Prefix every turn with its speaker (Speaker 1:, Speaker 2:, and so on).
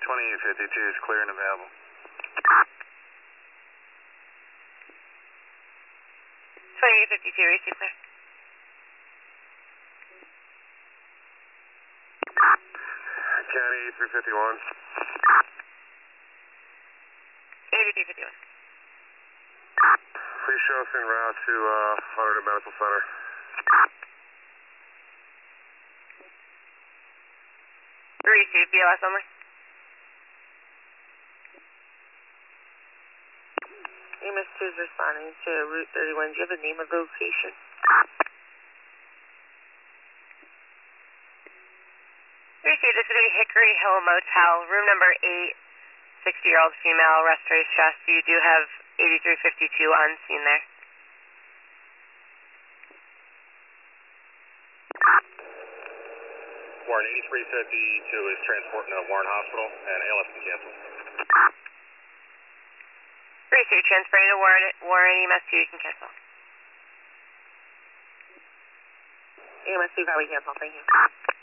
Speaker 1: 2052 is clear and available.
Speaker 2: 2852, receive clear.
Speaker 1: County 8351.
Speaker 2: 8351.
Speaker 1: Please show us en route to Hunter Medical Center.
Speaker 2: Receive, BLS only. EMS2 is responding to Route 31. Do you have the name of the location? Receive, this is going to be Hickory Hill Motel, room number 8, 60-year-old female, respiratory stress. You do have 8352 on scene there.
Speaker 1: Warren 8352 is transporting to Warren Hospital and ALS can cancel.
Speaker 2: Receive, transferring to Warren EMS2, you can cancel. EMS2 got we cancel, thank you.